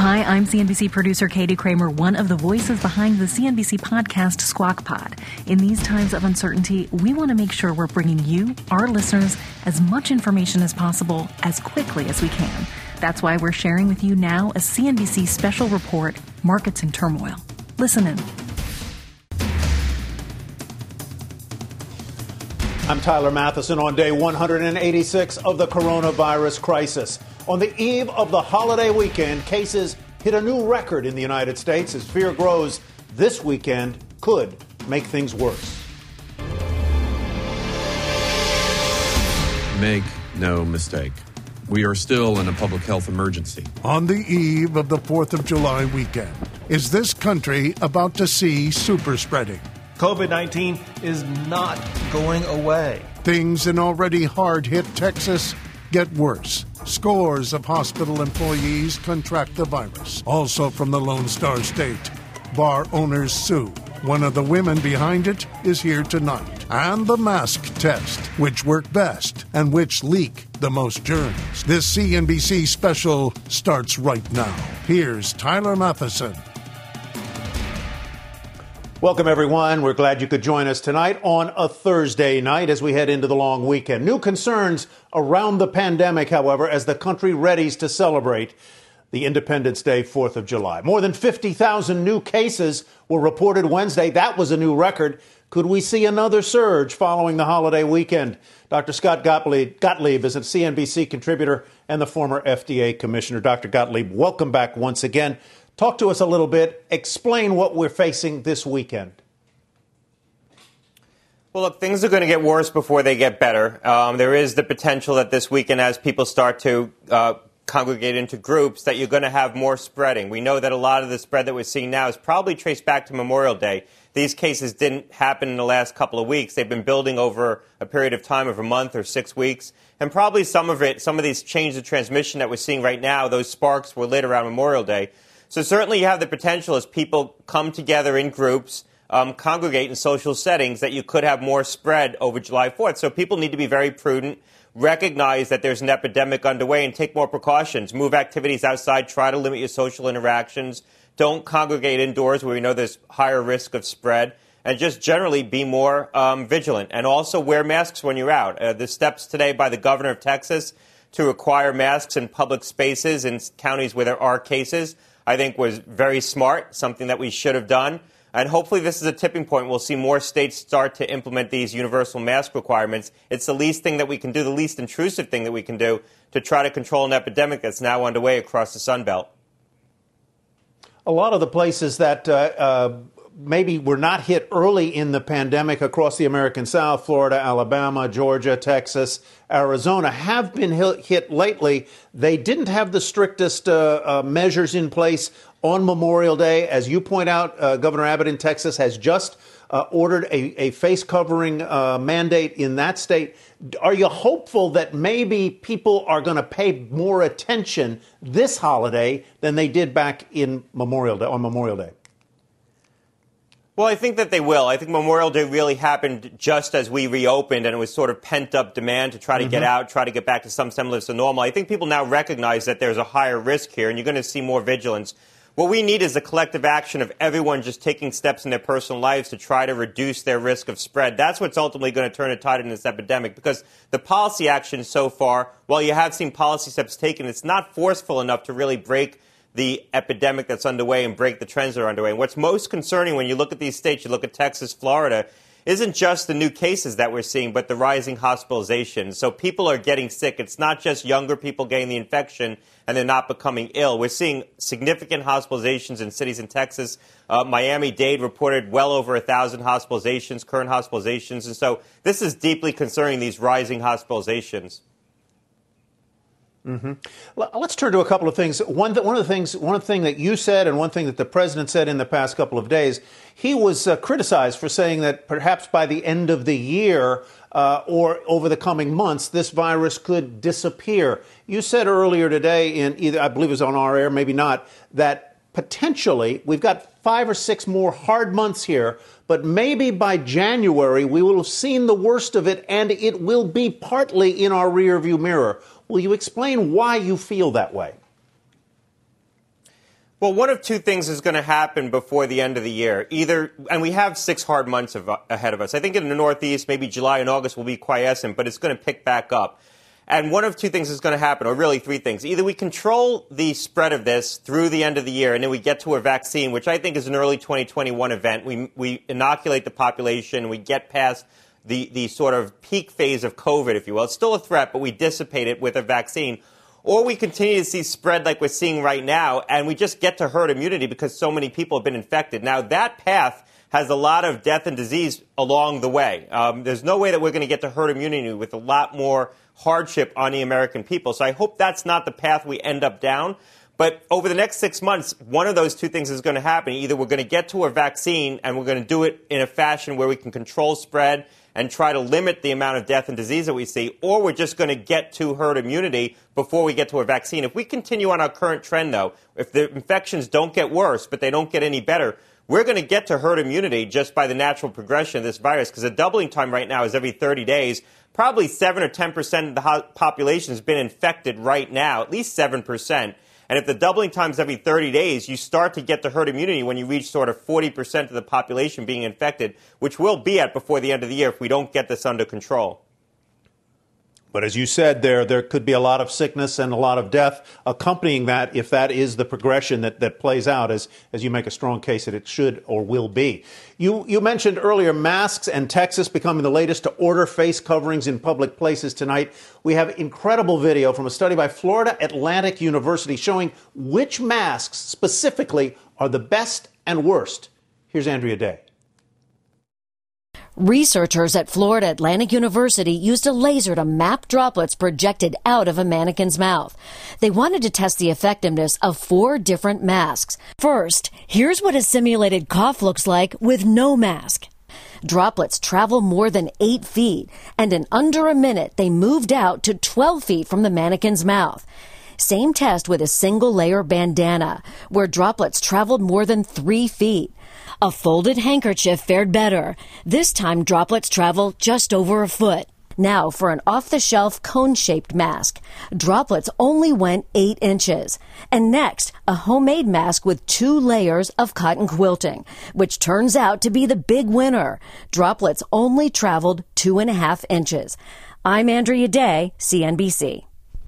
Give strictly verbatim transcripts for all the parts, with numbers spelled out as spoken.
Hi, I'm C N B C producer Katie Kramer, one of the voices behind the C N B C podcast Squawk Pod. In these times of uncertainty, we want to make sure we're bringing you, our listeners, as much information as possible as quickly as we can. That's why we're sharing with you now a C N B C special report, Markets in Turmoil. Listen in. I'm Tyler Matheson on day one hundred eighty-six of the coronavirus crisis. On the eve of the holiday weekend, cases hit a new record in the United States as fear grows this weekend could make things worse. Make no mistake. We are still in a public health emergency. On the eve of the fourth of July weekend, is this country about to see super spreading? COVID nineteen is not going away. Things in already hard-hit Texas get worse. Scores of hospital employees contract the virus. Also from the Lone Star State, bar owners sue. One of the women behind it is here tonight. And the mask test, which work best and which leak the most germs. This C N B C special starts right now. Here's Tyler Matheson. Welcome, everyone. We're glad you could join us tonight on a Thursday night as we head into the long weekend. New concerns around the pandemic, however, as the country readies to celebrate the Independence Day, fourth of July. More than fifty thousand new cases were reported Wednesday. That was a new record. Could we see another surge following the holiday weekend? Doctor Scott Gottlieb, Gottlieb is a C N B C contributor and the former F D A commissioner. Doctor Gottlieb, welcome back once again. Talk to us a little bit. Explain what we're facing this weekend. Well, look, things are going to get worse before they get better. Um, there is the potential that this weekend, as people start to uh, congregate into groups, that you're going to have more spreading. We know that a lot of the spread that we're seeing now is probably traced back to Memorial Day. These cases didn't happen in the last couple of weeks. They've been building over a period of time of a month or six weeks. And probably some of it, some of these chains of transmission that we're seeing right now, those sparks were lit around Memorial Day. So certainly you have the potential as people come together in groups, um, congregate in social settings, that you could have more spread over July fourth. So people need to be very prudent, recognize that there's an epidemic underway, and take more precautions. Move activities outside. Try to limit your social interactions. Don't congregate indoors where we know there's higher risk of spread. And just generally be more um, vigilant. And also wear masks when you're out. Uh, the steps today by the governor of Texas to require masks in public spaces in counties where there are cases, I think was very smart, something that we should have done. And hopefully this is a tipping point. We'll see more states start to implement these universal mask requirements. It's the least thing that we can do, the least intrusive thing that we can do to try to control an epidemic that's now underway across the Sun Belt. A lot of the places that uh, uh, maybe were not hit early in the pandemic across the American South, Florida, Alabama, Georgia, Texas, Arizona, have been hit lately. They didn't have the strictest uh, uh, measures in place on Memorial Day. As you point out, uh, Governor Abbott in Texas has just uh, ordered a, a face covering uh, mandate in that state. Are you hopeful that maybe people are going to pay more attention this holiday than they did back in Memorial Day, on Memorial Day? Well, I think that they will. I think Memorial Day really happened just as we reopened, and it was sort of pent-up demand to try to mm-hmm. get out, try to get back to some semblance of normal. I think people now recognize that there's a higher risk here, and you're going to see more vigilance. What we need is a collective action of everyone just taking steps in their personal lives to try to reduce their risk of spread. That's what's ultimately going to turn a tide in this epidemic, because the policy action so far, while you have seen policy steps taken, it's not forceful enough to really break the epidemic that's underway and break the trends that are underway. And what's most concerning when you look at these states, you look at Texas, Florida, isn't just the new cases that we're seeing, but the rising hospitalizations. So people are getting sick. It's not just younger people getting the infection and they're not becoming ill. We're seeing significant hospitalizations in cities in Texas. Uh, Miami-Dade reported well over one thousand hospitalizations, current hospitalizations. And so this is deeply concerning, these rising hospitalizations. Mm-hmm. Let's turn to a couple of things. One, th- one of the things, one thing that you said, and one thing that the president said in the past couple of days, he was uh, criticized for saying that perhaps by the end of the year uh, or over the coming months, this virus could disappear. You said earlier today, in either I believe it was on our air, maybe not, that potentially we've got five or six more hard months here, but maybe by January we will have seen the worst of it, and it will be partly in our rearview mirror. Will you explain why you feel that way? Well, one of two things is going to happen before the end of the year. Either, and we have six hard months of, ahead of us. I think in the Northeast, maybe July and August will be quiescent, but it's going to pick back up. And one of two things is going to happen, or really three things. Either we control the spread of this through the end of the year, and then we get to a vaccine, which I think is an early twenty twenty-one event. We, we inoculate the population, we get past the, the sort of peak phase of COVID, if you will. It's still a threat, but we dissipate it with a vaccine. Or we continue to see spread like we're seeing right now, and we just get to herd immunity because so many people have been infected. Now, that path has a lot of death and disease along the way. Um, there's no way that we're going to get to herd immunity with a lot more hardship on the American people. So I hope that's not the path we end up down. But over the next six months, one of those two things is going to happen. Either we're going to get to a vaccine, and we're going to do it in a fashion where we can control spread and try to limit the amount of death and disease that we see, or we're just going to get to herd immunity before we get to a vaccine. If we continue on our current trend, though, if the infections don't get worse, but they don't get any better, we're going to get to herd immunity just by the natural progression of this virus, because the doubling time right now is every thirty days. Probably seven or ten percent of the ho- population has been infected right now, at least seven percent. And if the doubling time is every thirty days, you start to get to herd immunity when you reach sort of forty percent of the population being infected, which we'll be at before the end of the year if we don't get this under control. But as you said, there there could be a lot of sickness and a lot of death accompanying that if that is the progression that, that plays out, as, as you make a strong case that it should or will be. You, you mentioned earlier masks and Texas becoming the latest to order face coverings in public places tonight. We have incredible video from a study by Florida Atlantic University showing which masks specifically are the best and worst. Here's Andrea Day. Researchers at Florida Atlantic University used a laser to map droplets projected out of a mannequin's mouth. They wanted to test the effectiveness of four different masks. First, here's what a simulated cough looks like with no mask. Droplets travel more than eight feet, and in under a minute, they moved out to twelve feet from the mannequin's mouth. Same test with a single-layer bandana, where droplets traveled more than three feet. A folded handkerchief fared better. This time, droplets travel just over a foot. Now, for an off-the-shelf cone-shaped mask. Droplets only went eight inches. And next, a homemade mask with two layers of cotton quilting, which turns out to be the big winner. Droplets only traveled two and a half inches. I'm Andrea Day, C N B C.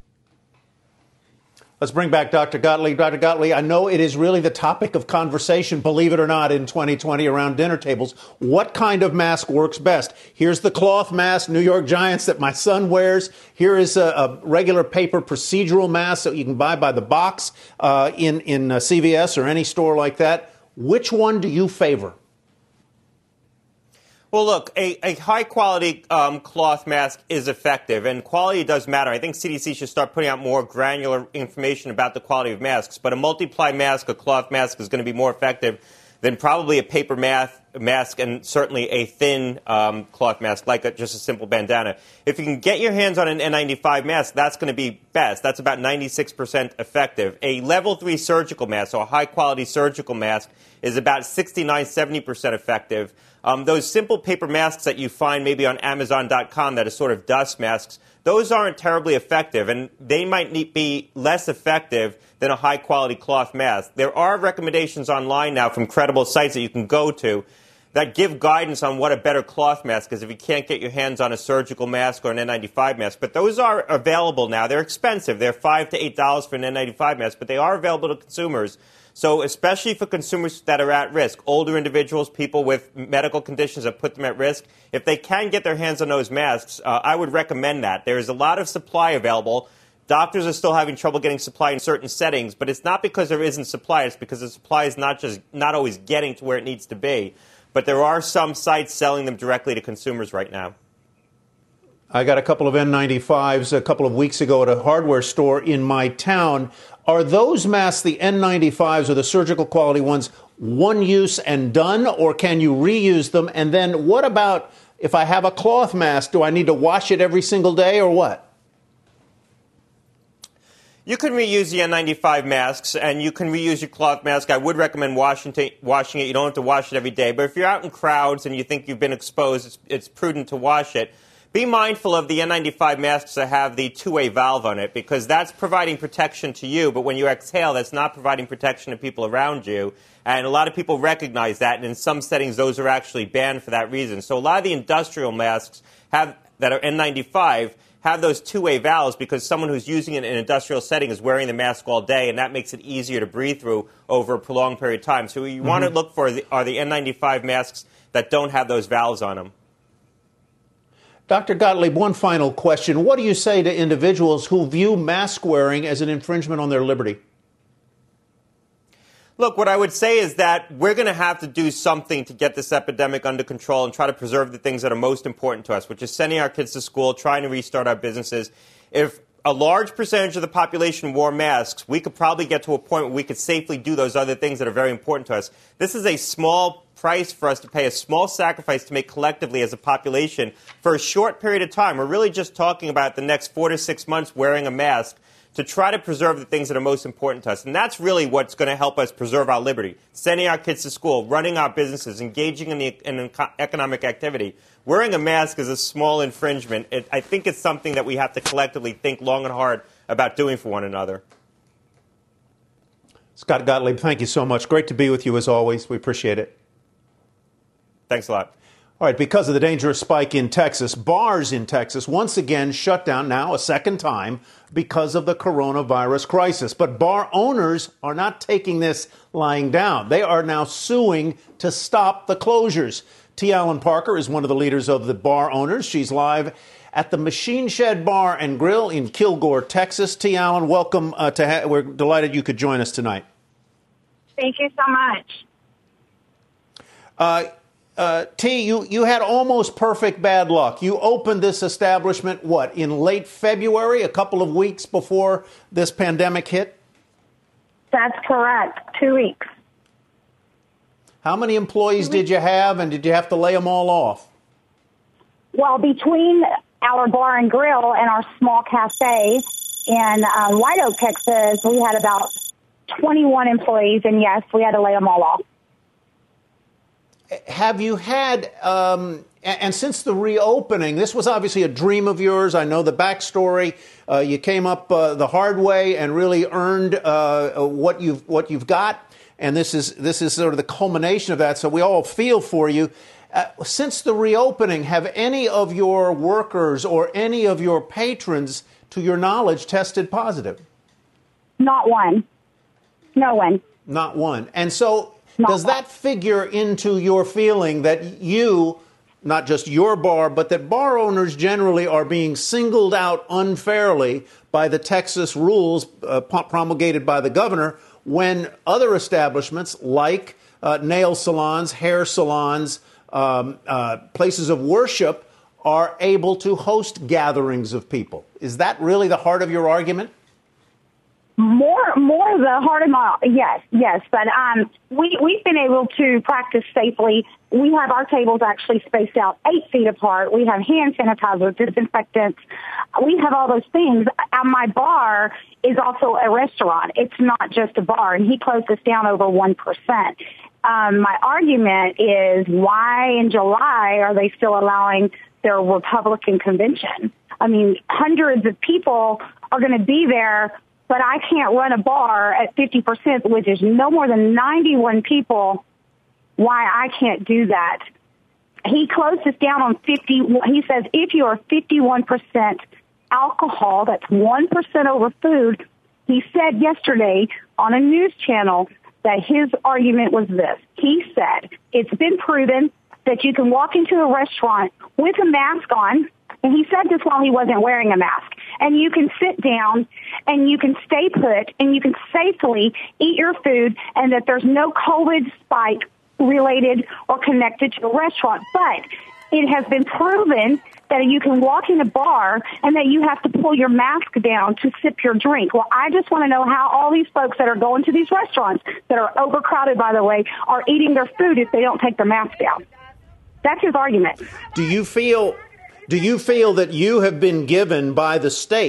Let's bring back Doctor Gottlieb. Doctor Gottlieb, I know it is really the topic of conversation, believe it or not, in twenty twenty around dinner tables. What kind of mask works best? Here's the cloth mask, New York Giants, that my son wears. Here is a, a regular paper procedural mask that you can buy by the box uh, in, in uh, C V S or any store like that. Which one do you favor? Well, look, a, a high-quality um, cloth mask is effective, and quality does matter. I think C D C should start putting out more granular information about the quality of masks. But a multiply mask, a cloth mask, is going to be more effective than probably a paper mask, mask and certainly a thin um, cloth mask, like a, just a simple bandana. If you can get your hands on an N ninety-five mask, that's going to be best. That's about ninety-six percent effective. A level three surgical mask, so a high-quality surgical mask, is about sixty-nine, seventy percent effective. Um, those simple paper masks that you find maybe on Amazon dot com that are sort of dust masks, those aren't terribly effective, and they might need, be less effective than a high-quality cloth mask. There are recommendations online now from credible sites that you can go to that give guidance on what a better cloth mask is if you can't get your hands on a surgical mask or an N ninety-five mask. But those are available now. They're expensive. They're five to eight dollars for an N ninety-five mask, but they are available to consumers. So especially for consumers that are at risk, older individuals, people with medical conditions that put them at risk, if they can get their hands on those masks, uh, I would recommend that. There is a lot of supply available. Doctors are still having trouble getting supply in certain settings, but it's not because there isn't supply. It's because the supply is not just not always getting to where it needs to be. But there are some sites selling them directly to consumers right now. I got a couple of N ninety-fives a couple of weeks ago at a hardware store in my town. Are those masks, the N ninety-fives or the surgical quality ones, one use and done, or can you reuse them? And then what about if I have a cloth mask? Do I need to wash it every single day or what? You can reuse the N ninety-five masks, and you can reuse your cloth mask. I would recommend washing, t- washing it. You don't have to wash it every day. But if you're out in crowds and you think you've been exposed, it's, it's prudent to wash it. be mindful of the N ninety-five masks that have the two-way valve on it, because that's providing protection to you. But when you exhale, that's not providing protection to people around you. And a lot of people recognize that. And in some settings, those are actually banned for that reason. So a lot of the industrial masks have that are N ninety-five have those two-way valves because someone who's using it in an industrial setting is wearing the mask all day, and that makes it easier to breathe through over a prolonged period of time. So what you mm-hmm. want to look for the, are the N ninety-five masks that don't have those valves on them. Doctor Gottlieb, one final question. What do you say to individuals who view mask wearing as an infringement on their liberty? Look, what I would say is that we're going to have to do something to get this epidemic under control and try to preserve the things that are most important to us, which is sending our kids to school, trying to restart our businesses. If a large percentage of the population wore masks, we could probably get to a point where we could safely do those other things that are very important to us. This is a small price for us to pay, a small sacrifice to make collectively as a population for a short period of time. We're really just talking about the next four to six months wearing a mask to try to preserve the things that are most important to us. And that's really what's going to help us preserve our liberty. Sending our kids to school, running our businesses, engaging in, the, in economic activity. Wearing a mask is a small infringement. It, I think it's something that we have to collectively think long and hard about doing for one another. Scott Gottlieb, thank you so much. Great to be with you as always. We appreciate it. Thanks a lot. All right, because of the dangerous spike in Texas, bars in Texas once again shut down now a second time because of the coronavirus crisis. But bar owners are not taking this lying down. They are now suing to stop the closures. T. Allen Parker is one of the leaders of the bar owners. She's live at the Machine Shed Bar and Grill in Kilgore, Texas. T. Allen, welcome. Uh, to ha- we're delighted you could join us tonight. Thank you so much. Uh, Uh, T, you, you had almost perfect bad luck. You opened this establishment, what, in late February, a couple of weeks before this pandemic hit? That's correct. Two weeks. How many employees did you have, and did you have to lay them all off? Well, between our bar and grill and our small cafe in uh, White Oak, Texas, we had about twenty-one employees, and yes, we had to lay them all off. Have you had, um, and since the reopening, this was obviously a dream of yours. I know the backstory. Uh, you came up uh, the hard way and really earned uh, what you've what you've got, and this is this is sort of the culmination of that. So we all feel for you. Uh, since the reopening, have any of your workers or any of your patrons, to your knowledge, tested positive? Not one. No one. Not one. And so. Does that figure into your feeling that you, not just your bar, but that bar owners generally are being singled out unfairly by the Texas rules uh, promulgated by the governor when other establishments like uh, nail salons, hair salons, um, uh, places of worship are able to host gatherings of people? Is that really the heart of your argument? More, more the heart of my, yes, yes. But um, we, we've been able to practice safely. We have our tables actually spaced out eight feet apart. We have hand sanitizer, disinfectants. We have all those things. Uh, my bar is also a restaurant. It's not just a bar, and he closed us down over one percent. Um, my argument is, why in July are they still allowing their Republican convention? I mean, hundreds of people are going to be there, but I can't run a bar at fifty percent, which is no more than ninety-one people. Why I can't do that? He closed us down on fifty. He says if you are fifty-one percent alcohol, that's one percent over food. He said yesterday on a news channel that his argument was this. He said it's been proven that you can walk into a restaurant with a mask on, and he said this while he wasn't wearing a mask, and you can sit down and you can stay put and you can safely eat your food, and that there's no COVID spike related or connected to the restaurant. But it has been proven that you can walk in a bar and that you have to pull your mask down to sip your drink. Well, I just want to know how all these folks that are going to these restaurants, that are overcrowded, by the way, are eating their food if they don't take their mask down. That's his argument. Do you feel... Do you feel that you have been given by the state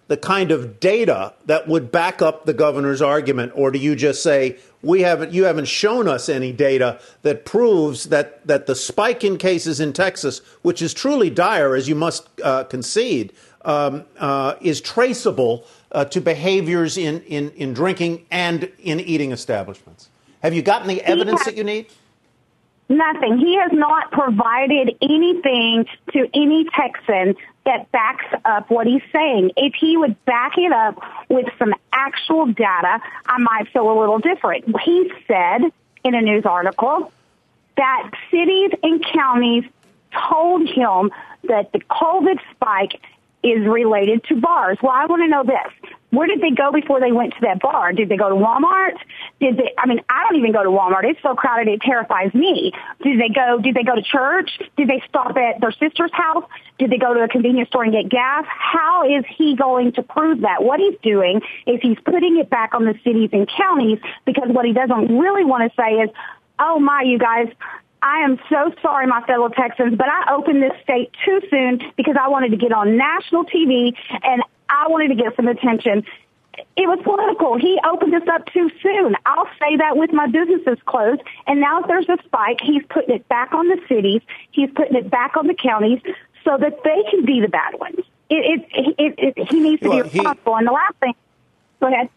the kind of data that would back up the governor's argument? Or do you just say, we haven't, you haven't shown us any data that proves that, that the spike in cases in Texas, which is truly dire, as you must uh, concede, um, uh, is traceable uh, to behaviors in, in, in drinking and in eating establishments? Have you gotten the evidence that you need? Nothing. He has not provided anything to any Texan that backs up what he's saying. If he would back it up with some actual data, I might feel a little different. He said in a news article that cities and counties told him that the COVID spike is related to bars. Well, I want to know this. Where did they go before they went to that bar? Did they go to Walmart? Did they, I mean, I don't even go to Walmart. It's so crowded, it terrifies me. Did they go, did they go to church? Did they stop at their sister's house? Did they go to a convenience store and get gas? How is he going to prove that? What he's doing is he's putting it back on the cities and counties, because what he doesn't really want to say is, oh my, you guys, I am so sorry, my fellow Texans, but I opened this state too soon because I wanted to get on national T V and I wanted to get some attention. It was political. He opened this up too soon. I'll say that with my businesses closed. And now if there's a spike, he's putting it back on the cities. He's putting it back on the counties so that they can be the bad ones. It, it, it, it, he needs to well, be responsible. He, and the last thing, go ahead.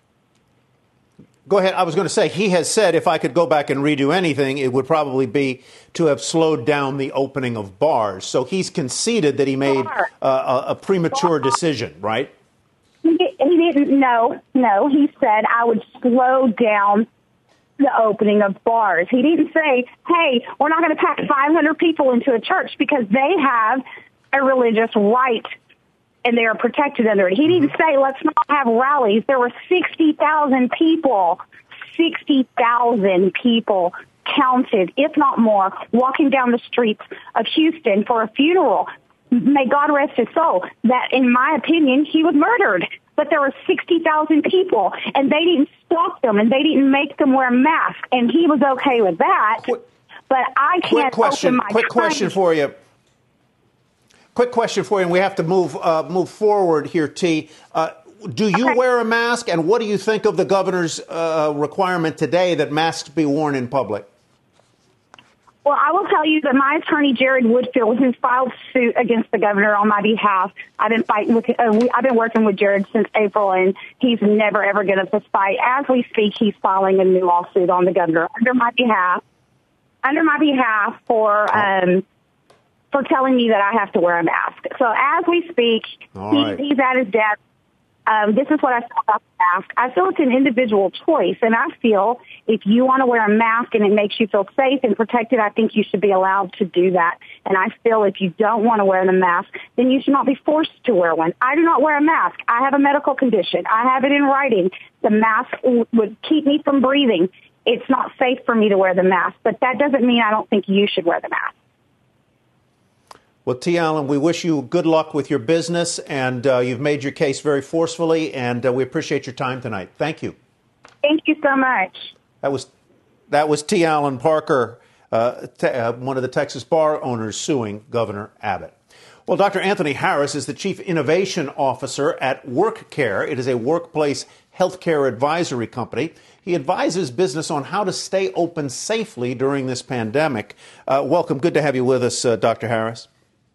Go ahead. I was going to say, he has said if I could go back and redo anything, it would probably be to have slowed down the opening of bars. So he's conceded that he made uh, a, a premature decision, right? He, he didn't. No, no. He said I would slow down the opening of bars. He didn't say, hey, we're not going to pack five hundred people into a church, because they have a religious right and they are protected under it. He didn't say, let's not have rallies. There were sixty thousand people, sixty thousand people counted, if not more, walking down the streets of Houston for a funeral. May God rest his soul. That, in my opinion, he was murdered. But there were sixty thousand people, and they didn't stop them, and they didn't make them wear masks, and he was okay with that. Quick, but I can't quick question, open my Quick time. question for you. Quick question for you, and we have to move uh, move forward here, T. Uh, do you okay. wear a mask, and what do you think of the governor's uh, requirement today that masks be worn in public? Well, I will tell you that my attorney, Jared Woodfield, who filed suit against the governor on my behalf, I've been fighting with, uh, we, I've been working with Jared since April, and he's never, ever given us a fight. As we speak, he's filing a new lawsuit on the governor under my behalf, under my behalf for, um, for telling me that I have to wear a mask. So as we speak, he, right. he's at his desk. Um, this is what I feel about the mask. I feel it's an individual choice, and I feel if you want to wear a mask and it makes you feel safe and protected, I think you should be allowed to do that. And I feel if you don't want to wear the mask, then you should not be forced to wear one. I do not wear a mask. I have a medical condition. I have it in writing. The mask w- would keep me from breathing. It's not safe for me to wear the mask, but that doesn't mean I don't think you should wear the mask. Well, T. Allen, we wish you good luck with your business, and uh, you've made your case very forcefully, and uh, we appreciate your time tonight. Thank you. Thank you so much. That was that was T. Allen Parker, uh, te- uh, one of the Texas bar owners suing Governor Abbott. Well, Doctor Anthony Harris is the Chief Innovation Officer at WorkCare. It is a workplace healthcare advisory company. He advises business on how to stay open safely during this pandemic. Uh, welcome. Good to have you with us, uh, Doctor Harris.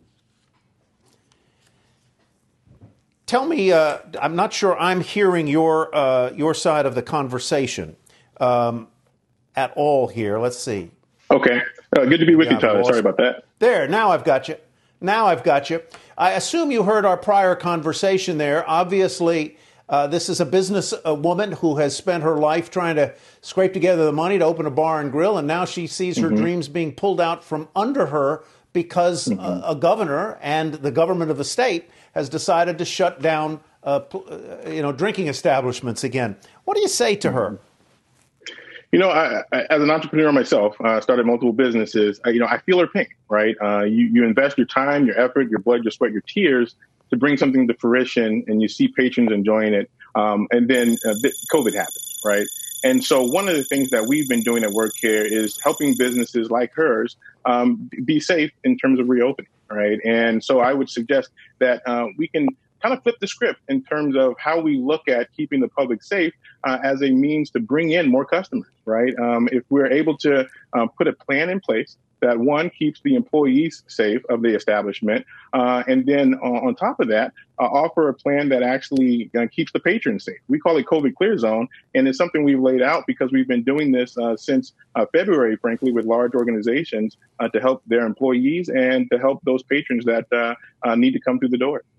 Tell me, uh, I'm not sure I'm hearing your uh, your side of the conversation um, at all here. Let's see. Okay. Uh, good to be with yeah, you, Tyler. Sorry about that. There. Now I've got you. Now I've got you. I assume you heard our prior conversation there. Obviously, uh, this is a business a woman who has spent her life trying to scrape together the money to open a bar and grill, and now she sees her mm-hmm. dreams being pulled out from under her because mm-hmm. a, a governor and the government of the state has decided to shut down, uh, you know, drinking establishments again. What do you say to her? You know, I, I, as an entrepreneur myself, I uh, started multiple businesses. I, you know, I feel her pain, right? Uh, you, you invest your time, your effort, your blood, your sweat, your tears to bring something to fruition, and you see patrons enjoying it. Um, and then uh, COVID happened, right? And so one of the things that we've been doing at WorkCare is helping businesses like hers um, be safe in terms of reopening. Right. And so I would suggest that uh, we can kind of flip the script in terms of how we look at keeping the public safe uh, as a means to bring in more customers, right? Um, if we're able to uh, put a plan in place that, one, keeps the employees safe of the establishment, uh, and then uh, on top of that, uh, offer a plan that actually uh, keeps the patrons safe. We call it COVID Clear Zone, and it's something we've laid out because we've been doing this uh, since uh, February, frankly, with large organizations uh, to help their employees and to help those patrons that uh, uh, need to come through the door.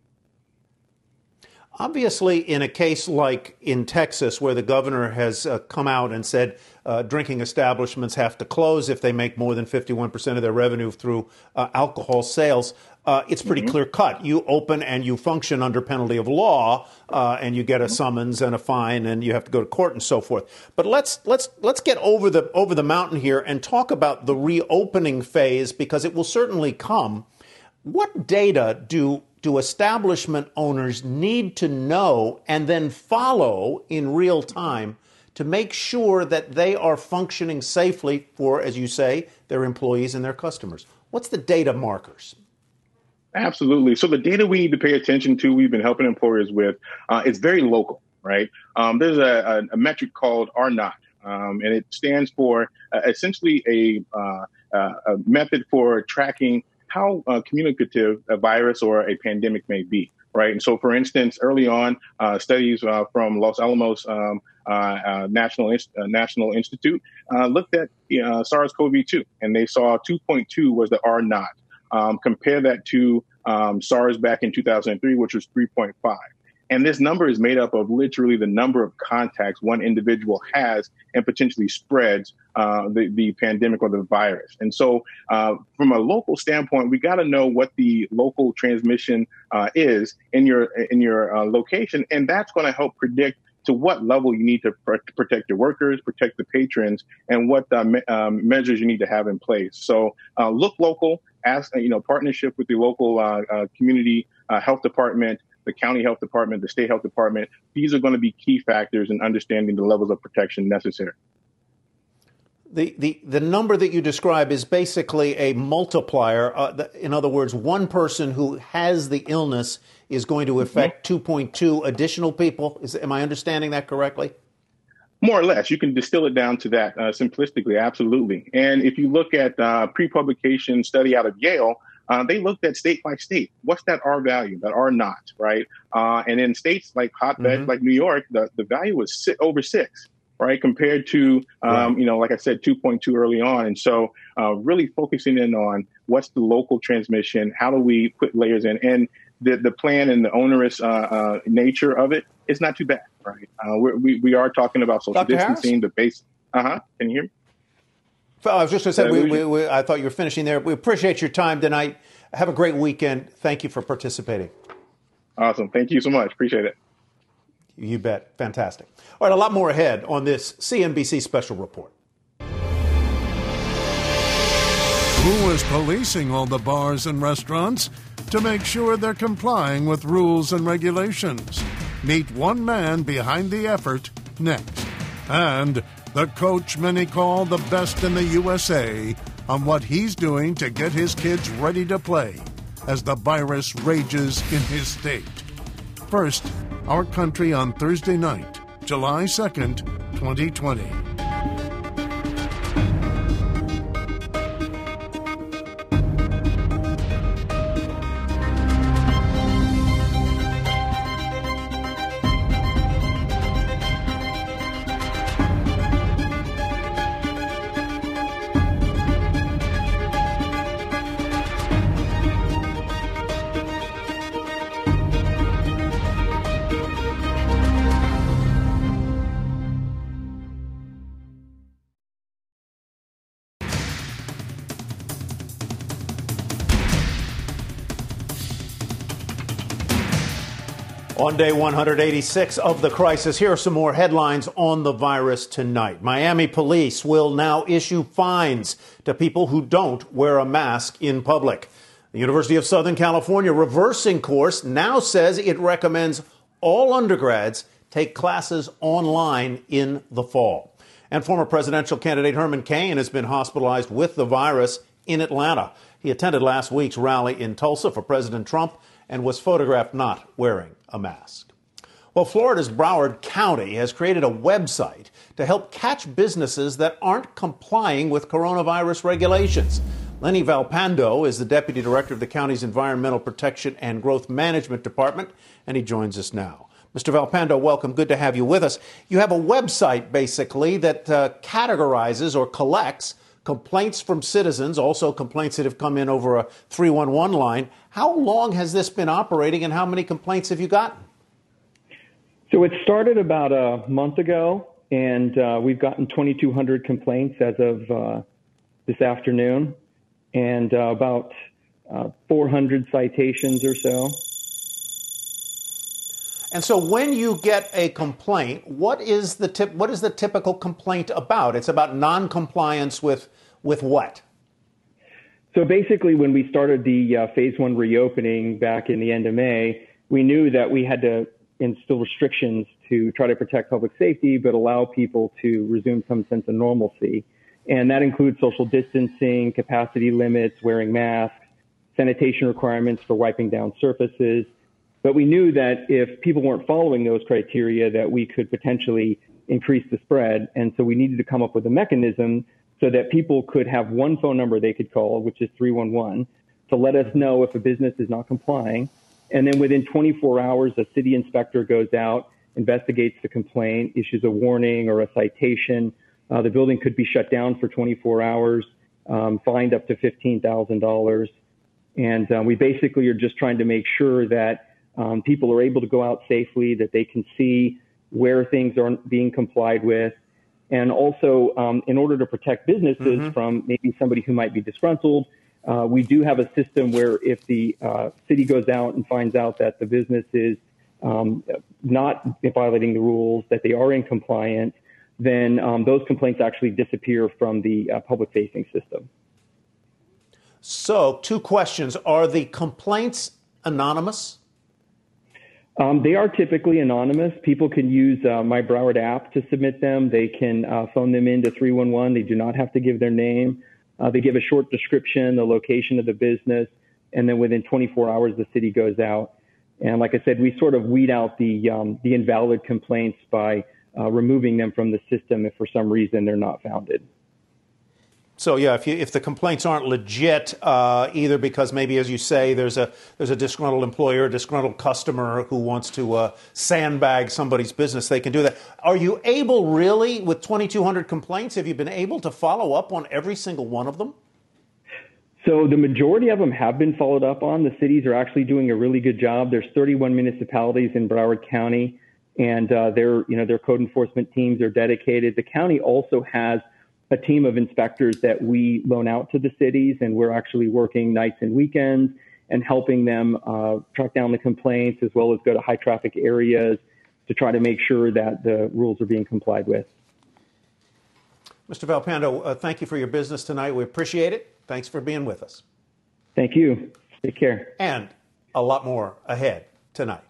Obviously, in a case like in Texas, where the governor has uh, come out and said uh, drinking establishments have to close if they make more than fifty-one percent of their revenue through uh, alcohol sales, uh, it's pretty mm-hmm. clear cut. You open and you function under penalty of law, uh, and you get a summons and a fine, and you have to go to court and so forth. But let's let's let's get over the over the mountain here and talk about the reopening phase, because it will certainly come. What data do do establishment owners need to know and then follow in real time to make sure that they are functioning safely for, as you say, their employees and their customers? What's the data markers? Absolutely. So the data we need to pay attention to, we've been helping employers with, uh, it's very local, right? Um, there's a, a, a metric called R naught, um, and it stands for uh, essentially a, uh, uh, a method for tracking how uh, communicative a virus or a pandemic may be, right? And so, for instance, early on, uh, studies uh, from Los Alamos um, uh, uh, National Inst- uh, National Institute uh, looked at uh, SARS-C o V two, and they saw two point two was the R naught. Um, compare that to um, SARS back in two thousand three, which was three point five. And this number is made up of literally the number of contacts one individual has and potentially spreads uh, the, the pandemic or the virus. And so uh, from a local standpoint, we got to know what the local transmission uh, is in your in your uh, location. And that's going to help predict to what level you need to pr- protect your workers, protect the patrons, and what uh, me- um, measures you need to have in place. So uh, look local, ask, you know, partnership with the local uh, uh, community uh, health department, the county health department, the state health department. These are going to be key factors in understanding the levels of protection necessary. The, the, the number that you describe is basically a multiplier. Uh, the, in other words, one person who has the illness is going to affect mm-hmm. two point two additional people. Is, am I understanding that correctly? More or less. You can distill it down to that uh, simplistically, absolutely. And if you look at uh, pre-publication study out of Yale, Uh, they looked at state by state. What's that R value, that R naught, right? Uh, and in states like hotbeds mm-hmm. like New York, the, the value was si- over six, right? Compared to, um, right. you know, like I said, two point two early on. And so uh, really focusing in on what's the local transmission, how do we put layers in? And the, the plan and the onerous uh, uh, nature of it is not too bad, right? Uh, we're, we we are talking about social Doctor distancing, Harris? the base. Uh-huh. Can you hear me? I was just going to say, we, we, we, I thought you were finishing there. We appreciate your time tonight. Have a great weekend. Thank you for participating. Awesome. Thank you so much. Appreciate it. You bet. Fantastic. All right, a lot more ahead on this C N B C special report. Who is policing all the bars and restaurants to make sure they're complying with rules and regulations? Meet one man behind the effort next. And the coach many call the best in the U S A on what he's doing to get his kids ready to play as the virus rages in his state. First, our country on Thursday night, July second, twenty twenty. On day one hundred eighty-six of the crisis, here are some more headlines on the virus tonight. Miami police will now issue fines to people who don't wear a mask in public. The University of Southern California, reversing course, now says it recommends all undergrads take classes online in the fall. And former presidential candidate Herman Cain has been hospitalized with the virus in Atlanta. He attended last week's rally in Tulsa for President Trump and was photographed not wearing a mask. Well, Florida's Broward County has created a website to help catch businesses that aren't complying with coronavirus regulations. Lenny Valpando is the Deputy Director of the county's Environmental Protection and Growth Management Department, and he joins us now. Mister Valpando, welcome. Good to have you with us. You have a website, basically, that uh, categorizes or collects complaints from citizens, also complaints that have come in over a three one one line. How long has this been operating, and how many complaints have you gotten? So it started about a month ago, and uh, we've gotten twenty-two hundred complaints as of uh, this afternoon, and uh, about uh, four hundred citations or so. And so when you get a complaint, what is the tip, what is the typical complaint about? It's about non-compliance with with what? So basically, when we started the uh, phase one reopening back in the end of May, we knew that we had to instill restrictions to try to protect public safety, but allow people to resume some sense of normalcy. And that includes social distancing, capacity limits, wearing masks, sanitation requirements for wiping down surfaces. But we knew that if people weren't following those criteria, that we could potentially increase the spread. And so we needed to come up with a mechanism so that people could have one phone number they could call, which is three one one, to let us know if a business is not complying. And then within twenty-four hours, a city inspector goes out, investigates the complaint, issues a warning or a citation. Uh, the building could be shut down for twenty-four hours, um, fined up to fifteen thousand dollars. And uh, we basically are just trying to make sure that um, people are able to go out safely, that they can see where things aren't being complied with. And also, um, in order to protect businesses mm-hmm. from maybe somebody who might be disgruntled, Uh, we do have a system where if the uh, city goes out and finds out that the business is um, not violating the rules, that they are incompliant, then um, those complaints actually disappear from the uh, public-facing system. So, two questions. Are the complaints anonymous? Um, they are typically anonymous. People can use uh, My Broward app to submit them. They can uh, phone them into three one one. They do not have to give their name. Uh, they give a short description, the location of the business, and then within twenty-four hours, the city goes out. And like I said, we sort of weed out the um, the invalid complaints by uh, removing them from the system if for some reason they're not founded. So yeah, if you, if the complaints aren't legit, uh, either because maybe, as you say, there's a there's a disgruntled employer, a disgruntled customer who wants to uh, sandbag somebody's business, they can do that. Are you able really, with twenty-two hundred complaints, have you been able to follow up on every single one of them? So the majority of them have been followed up on. The cities are actually doing a really good job. There's thirty-one municipalities in Broward County, and uh, their you know their code enforcement teams are dedicated. The county also has a team of inspectors that we loan out to the cities, and we're actually working nights and weekends and helping them uh, track down the complaints as well as go to high traffic areas to try to make sure that the rules are being complied with. Mister Valpando, uh, thank you for your business tonight. We appreciate it. Thanks for being with us. Thank you. Take care. And a lot more ahead tonight.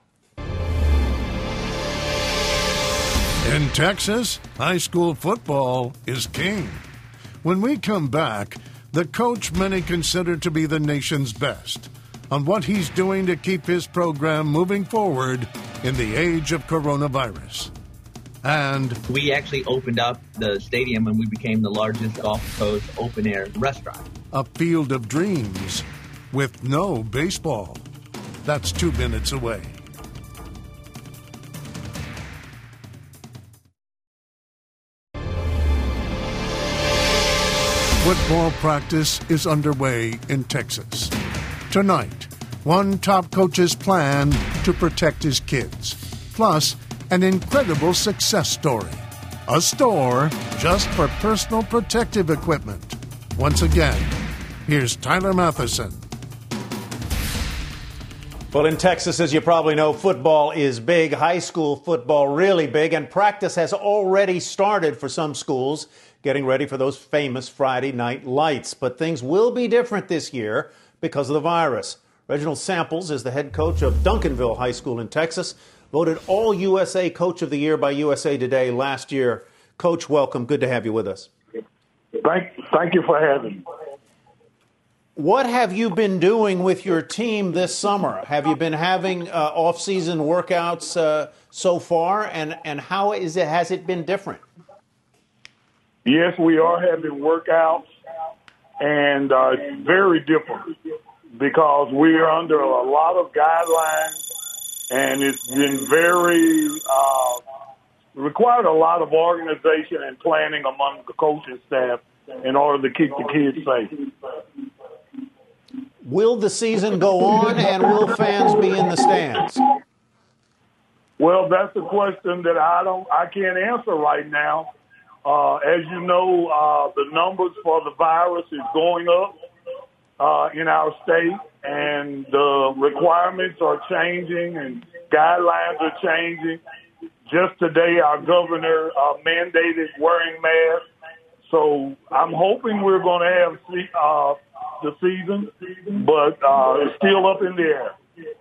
In Texas, high school football is king. When we come back, the coach many consider to be the nation's best, on what he's doing to keep his program moving forward in the age of coronavirus. And we actually opened up the stadium and we became the largest Gulf Coast open-air restaurant. A field of dreams with no baseball. That's two minutes away. Football practice is underway in Texas. Tonight, one top coach's plan to protect his kids. Plus, an incredible success story. A store just for personal protective equipment. Once again, here's Tyler Matheson. Well, in Texas, as you probably know, football is big, high school football really big, and practice has already started for some schools, getting ready for those famous Friday night lights. But things will be different this year because of the virus. Reginald Samples is the head coach of Duncanville High School in Texas, voted All U S A Coach of the Year by U S A Today last year. Coach, welcome. Good to have you with us. Thank, thank you for having me. What have you been doing with your team this summer? Have you been having uh, off-season workouts uh, so far, and, and how is it? Has it been different? Yes, we are having workouts, and uh, it's very different because we are under a lot of guidelines, and it's been very uh, required a lot of organization and planning among the coaching staff in order to keep the kids safe. Will the season go on, and will fans be in the stands? Well, that's a question that I don't, I can't answer right now. Uh, as you know, uh, the numbers for the virus is going up uh, in our state, and the requirements are changing, and guidelines are changing. Just today, our governor uh, mandated wearing masks. So I'm hoping we're going to have uh, the season, but uh, it's still up in the air.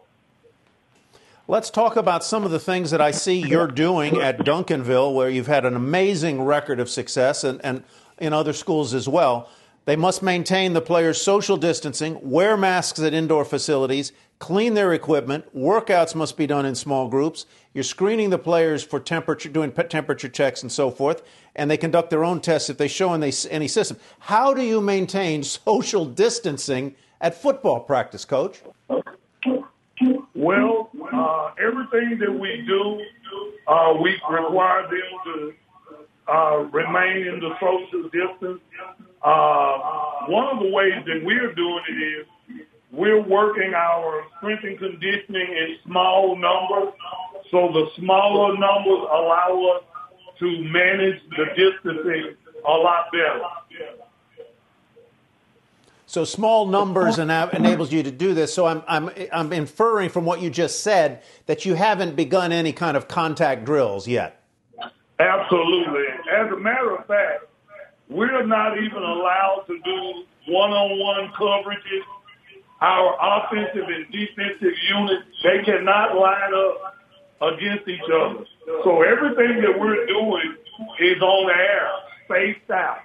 Let's talk about some of the things that I see you're doing at Duncanville, where you've had an amazing record of success, and, and in other schools as well. They must maintain the players' social distancing, wear masks at indoor facilities, clean their equipment. Workouts must be done in small groups. You're screening the players for temperature, doing temperature checks and so forth, and they conduct their own tests if they show any, any system. How do you maintain social distancing at football practice, Coach? Well, uh, everything that we do, uh, we require them to uh, remain in the social distance. Uh, one of the ways that we're doing it is we're working our strength and conditioning in small numbers. So the smaller numbers allow us to manage the distancing a lot better. So small numbers ena- enables you to do this. So I'm, I'm, I'm inferring from what you just said that you haven't begun any kind of contact drills yet. Absolutely. As a matter of fact, we're not even allowed to do one-on-one coverages. Our offensive and defensive units, they cannot line up against each other. So everything that we're doing is on air, spaced out.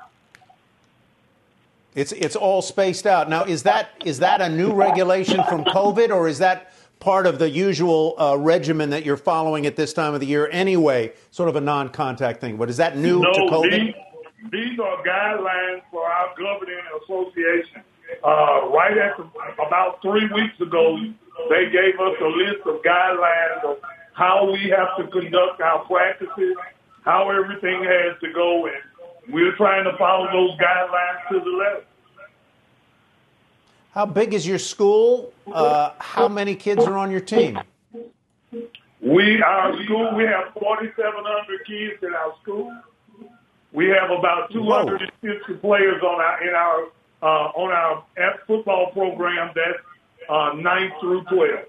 It's it's all spaced out. Now, is that is that a new regulation from COVID, or is that part of the usual uh, regimen that you're following at this time of the year anyway, sort of a non-contact thing? But is that new no, to COVID? These, these are guidelines for our governing association. Uh, right at the, about three weeks ago, they gave us a list of guidelines of how we have to conduct our practices, how everything has to go, and we're trying to follow those guidelines to the letter. How big is your school? Uh, how many kids are on your team? We, our school, we have forty-seven hundred kids in our school. We have about two hundred fifty Whoa. Players on our in our uh, on our football program. That's uh, ninth through twelve.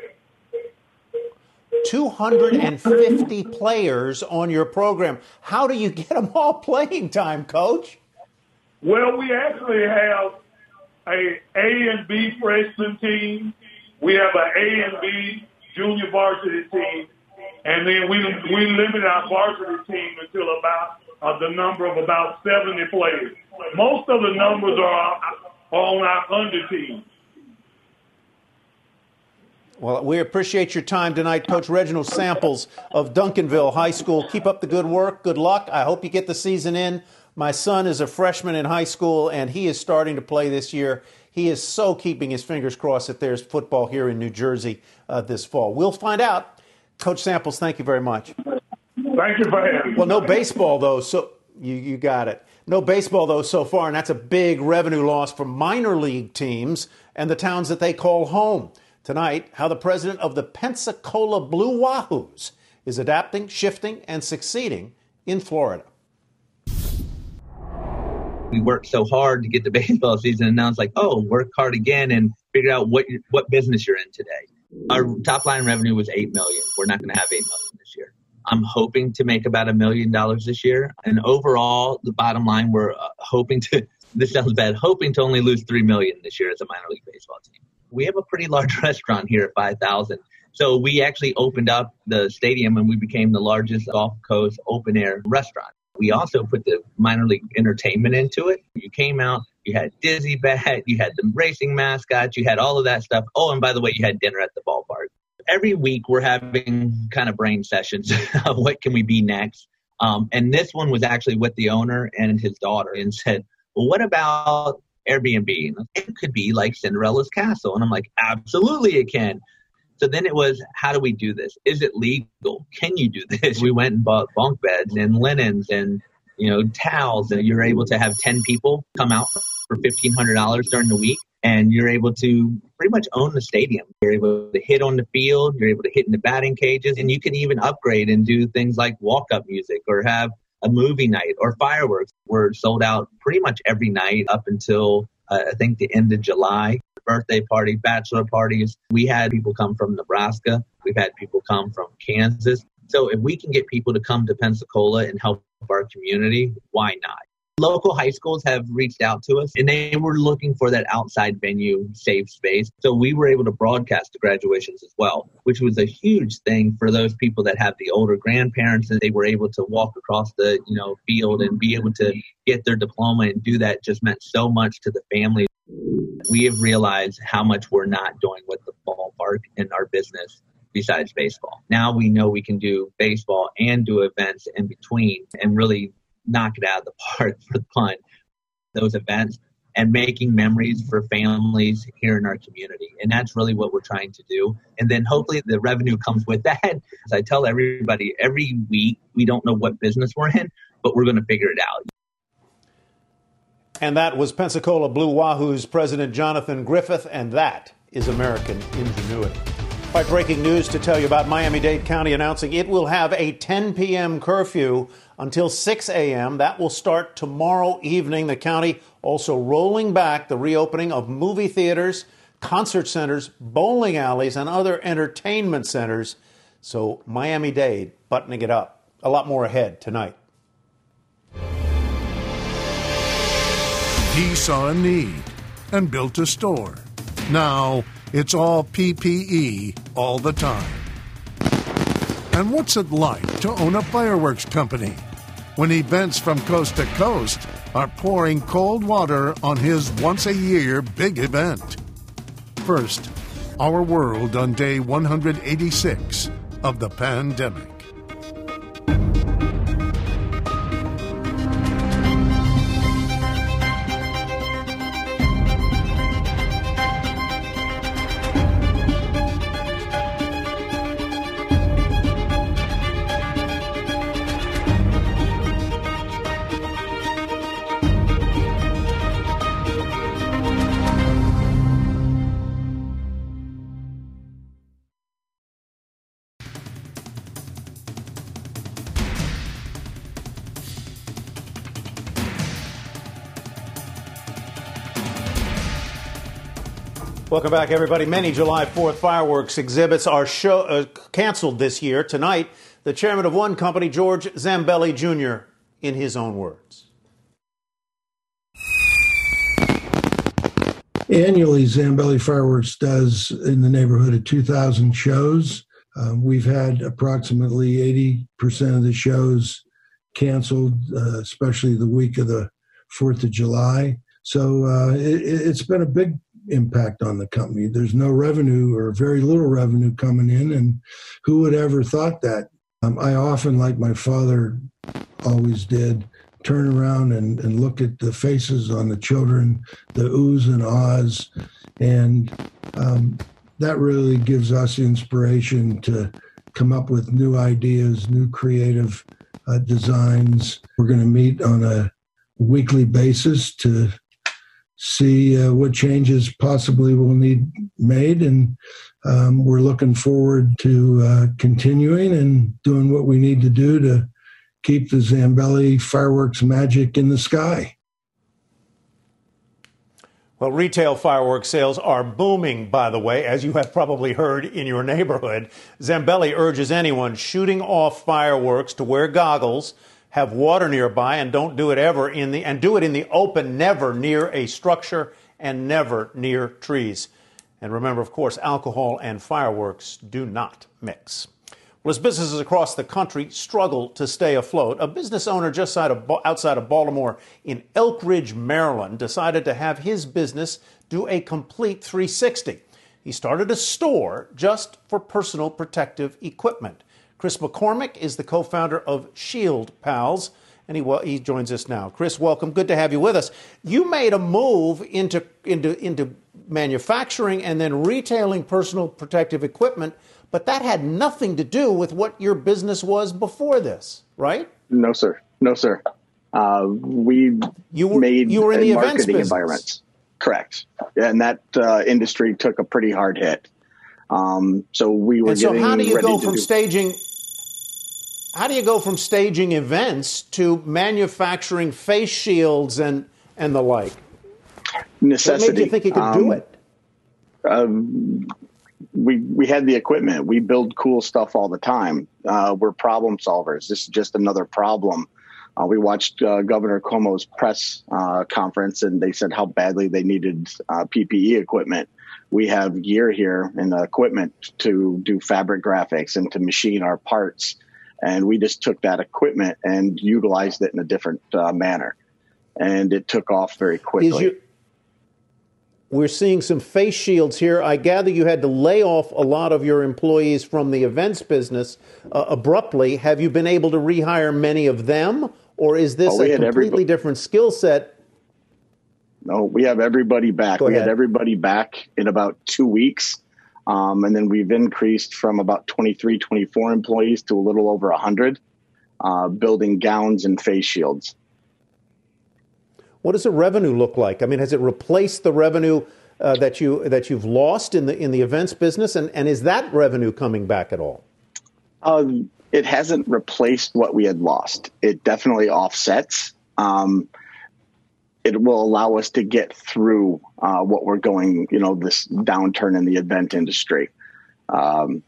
two hundred fifty players on your program. How do you get them all playing time, Coach? Well, we actually have a A and B freshman team. We have an A and B junior varsity team, and then we we limit our varsity team until about uh, the number of about seventy players. Most of the numbers are on our under team. Well, we appreciate your time tonight, Coach Reginald Samples of Duncanville High School. Keep up the good work. Good luck. I hope you get the season in. My son is a freshman in high school, and he is starting to play this year. He is so keeping his fingers crossed that there's football here in New Jersey uh, this fall. We'll find out. Coach Samples, thank you very much. Thank you for having me. Well, no baseball, though, so you, you got it. No baseball, though, so far, and that's a big revenue loss for minor league teams and the towns that they call home. Tonight, how the president of the Pensacola Blue Wahoos is adapting, shifting, and succeeding in Florida. We worked so hard to get the baseball season, and now it's like, oh, work hard again and figure out what what business you're in today. Our top line revenue was eight million dollars. We're not going to have eight million dollars this year. I'm hoping to make about a million dollars this year. And overall, the bottom line, we're uh, hoping to, this sounds bad, hoping to only lose three million dollars this year as a minor league baseball team. We have a pretty large restaurant here at five thousand. So we actually opened up the stadium and we became the largest Gulf Coast open air restaurant. We also put the minor league entertainment into it. You came out, You had Dizzy Bet, you had the racing mascots, you had all of that stuff. Oh, and by the way, you had dinner at the ballpark. Every week we're having kind of brain sessions of what can we be next. Um, and this one was actually with the owner and his daughter and said, well, what about Airbnb? And it could be like Cinderella's castle. And I'm like, absolutely it can. So then it was, how do we do this? Is it legal? Can you do this? We went and bought bunk beds and linens and, you know, towels. And you're able to have ten people come out for fifteen hundred dollars during the week. And you're able to pretty much own the stadium. You're able to hit on the field. You're able to hit in the batting cages. And you can even upgrade and do things like walk-up music or have a movie night or fireworks. We're sold out pretty much every night up until, uh, I think, the end of July. Birthday party, bachelor parties. We had people come from Nebraska. We've had people come from Kansas. So if we can get people to come to Pensacola and help our community, why not? Local high schools have reached out to us, and they were looking for that outside venue, safe space. So we were able to broadcast the graduations as well, which was a huge thing for those people that have the older grandparents, and they were able to walk across the you know field and be able to get their diploma and do that. Just meant so much to the family. We have realized how much we're not doing with the ballpark in our business besides baseball. Now we know we can do baseball and do events in between and really knock it out of the park for the pun, those events, and making memories for families here in our community. And that's really what we're trying to do. And then hopefully the revenue comes with that. As I tell everybody, every week, we don't know what business we're in, but we're going to figure it out. And that was Pensacola Blue Wahoo's President Jonathan Griffith, and that is American ingenuity. All right, breaking news to tell you about Miami-Dade County announcing it will have a ten p.m. curfew until six a.m. That will start tomorrow evening. The county also rolling back the reopening of movie theaters, concert centers, bowling alleys, and other entertainment centers. So Miami-Dade buttoning it up. A lot more ahead tonight. He saw a need and built a store. Now it's all P P E all the time. And what's it like to own a fireworks company when events from coast to coast are pouring cold water on his once-a-year big event? First, our world on day one hundred eighty-six of the pandemic. Welcome back, everybody. Many July fourth fireworks exhibits are show, uh, canceled this year. Tonight, the chairman of one company, George Zambelli, Junior, in his own words. Annually, Zambelli Fireworks does in the neighborhood of two thousand shows. Um, we've had approximately eighty percent of the shows canceled, uh, especially the week of the fourth of July. So uh, it, it's been a big impact on the company. There's no revenue or very little revenue coming in, and who would ever thought that? Um, I often, like my father always did, turn around and, and look at the faces on the children, the oohs and ahs, and um, that really gives us inspiration to come up with new ideas, new creative uh, designs. We're going to meet on a weekly basis to see uh, what changes possibly will need made, and um, we're looking forward to uh, continuing and doing what we need to do to keep the Zambelli fireworks magic in the sky. Well, retail fireworks sales are booming, by the way, as you have probably heard in your neighborhood. Zambelli urges anyone shooting off fireworks to wear goggles, have water nearby, and don't do it ever in the and do it in the open, never near a structure and never near trees. And remember, of course, alcohol and fireworks do not mix. We're Well, as businesses across the country struggle to stay afloat, a business owner just outside of Baltimore in Elk Ridge, Maryland, decided to have his business do a complete three sixty. He started a store just for personal protective equipment. Chris McCormick is the co-founder of Shield Pals, and he, well, he joins us now. Chris, welcome. Good to have you with us. You made a move into into into manufacturing and then retailing personal protective equipment, but that had nothing to do with what your business was before this, right? No, sir. No, sir. Uh, we you were, made you were in the events marketing business. environments. Correct. And that uh, industry took a pretty hard hit. Um, so we were and so getting how do you ready go to from do- staging how do you go from staging events to manufacturing face shields and and the like? Necessity. What made you think you could um, do it? Um, we we had the equipment. We build cool stuff all the time. Uh, we're problem solvers. This is just another problem. Uh, we watched uh, Governor Cuomo's press uh, conference, and they said how badly they needed uh, P P E equipment. We have gear here and uh, equipment to do fabric graphics and to machine our parts. And we just took that equipment and utilized it in a different uh, manner. And it took off very quickly. Is you, we're seeing some face shields here. I gather you had to lay off a lot of your employees from the events business uh, abruptly. Have you been able to rehire many of them? Or is this oh, a completely everybody- different skill set? No, we have everybody back. Go we ahead. had everybody back in about two weeks. Um, and then we've increased from about twenty-three, twenty-four employees to a little over one hundred, uh, building gowns and face shields. What does the revenue look like? I mean, has it replaced the revenue uh, that you that you've lost in the in the events business, and, and is that revenue coming back at all? Uh, it hasn't replaced what we had lost. It definitely offsets. Um, it will allow us to get through uh, what we're going, you know, this downturn in the event industry. Um,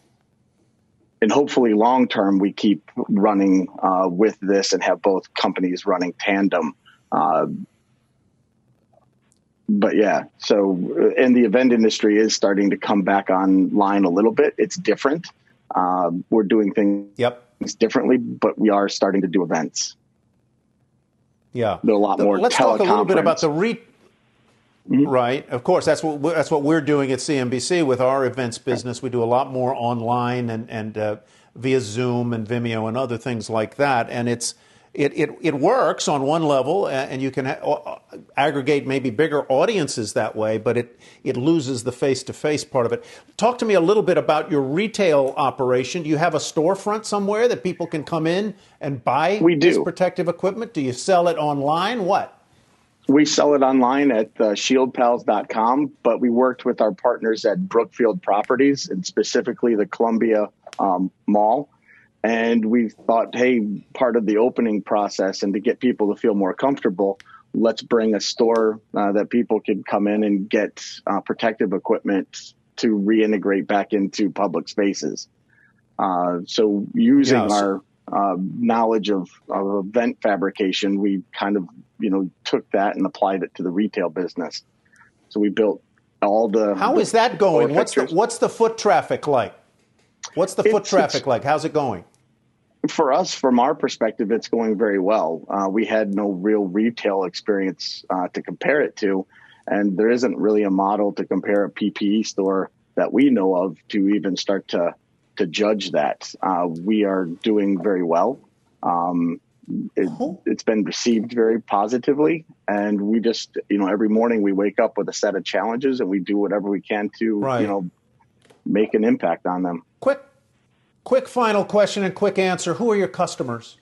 and hopefully long term, we keep running uh, with this and have both companies running tandem. Uh, but yeah, so and the event industry is starting to come back online a little bit. It's different. Um, we're doing things yep. differently, but we are starting to do events. Yeah, there are a lot more. Let's talk a little bit about the re. Mm-hmm. Right, of course. That's what that's what we're doing at C N B C with our events business. We do a lot more online and and uh, via Zoom and Vimeo and other things like that. And it's it it, it works on one level, and you can ha- aggregate maybe bigger audiences that way. But it it loses the face to face part of it. Talk to me a little bit about your retail operation. Do you have a storefront somewhere that people can come in and buy we do. this protective equipment? Do you sell it online? What? We sell it online at uh, shield pals dot com, but we worked with our partners at Brookfield Properties and specifically the Columbia um, Mall. And we thought, hey, part of the opening process and to get people to feel more comfortable, let's bring a store uh, that people can come in and get uh, protective equipment to reintegrate back into public spaces. Uh, so using Yes. our uh, knowledge of, of event fabrication, we kind of, you know, took that and applied it to the retail business. So we built all the. How the is that going? What's the, fixtures. what's the foot traffic like? What's the foot It's- traffic it's- like? How's it going? For us, from our perspective, it's going very well. Uh, we had no real retail experience uh, to compare it to, and there isn't really a model to compare a P P E store that we know of to even start to to judge that. Uh, we are doing very well. Um, it, it's been received very positively, and we just, you know, every morning we wake up with a set of challenges, and we do whatever we can to, Right. you know, make an impact on them. Quick, quick final question and quick answer. Who are your customers?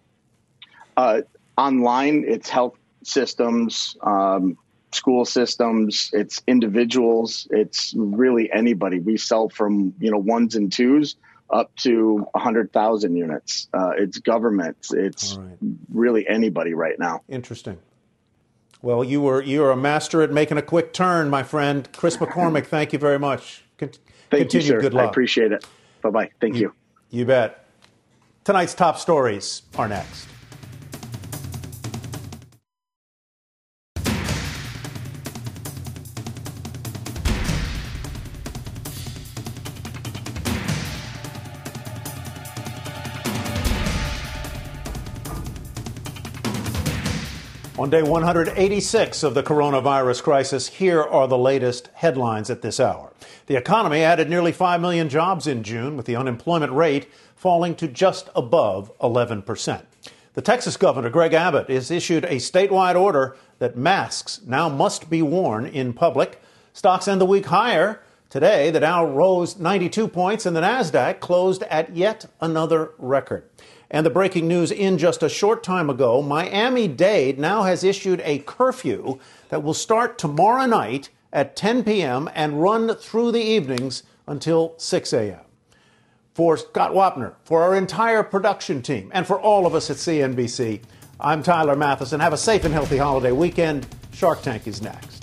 Uh, online, it's health systems, um, school systems, it's individuals, it's really anybody. We sell from, you know, ones and twos up to one hundred thousand units. Uh, it's government. It's right. really anybody right now. Interesting. Well, you were you are a master at making a quick turn, my friend. Chris McCormick, thank you very much. Con- Thank continue. you, sir. Good luck. I appreciate it. Bye-bye. Thank you. You bet. Tonight's top stories are next. On day one hundred eighty-six of the coronavirus crisis, here are the latest headlines at this hour. The economy added nearly five million jobs in June, with the unemployment rate falling to just above eleven percent. The Texas governor, Greg Abbott, has issued a statewide order that masks now must be worn in public. Stocks end the week higher. Today, the Dow rose ninety-two points and the Nasdaq closed at yet another record. And the breaking news in just a short time ago, Miami-Dade now has issued a curfew that will start tomorrow night at ten p.m. and run through the evenings until six a.m. For Scott Wapner, for our entire production team, and for all of us at C N B C, I'm Tyler Mathisen. Have a safe and healthy holiday weekend. Shark Tank is next.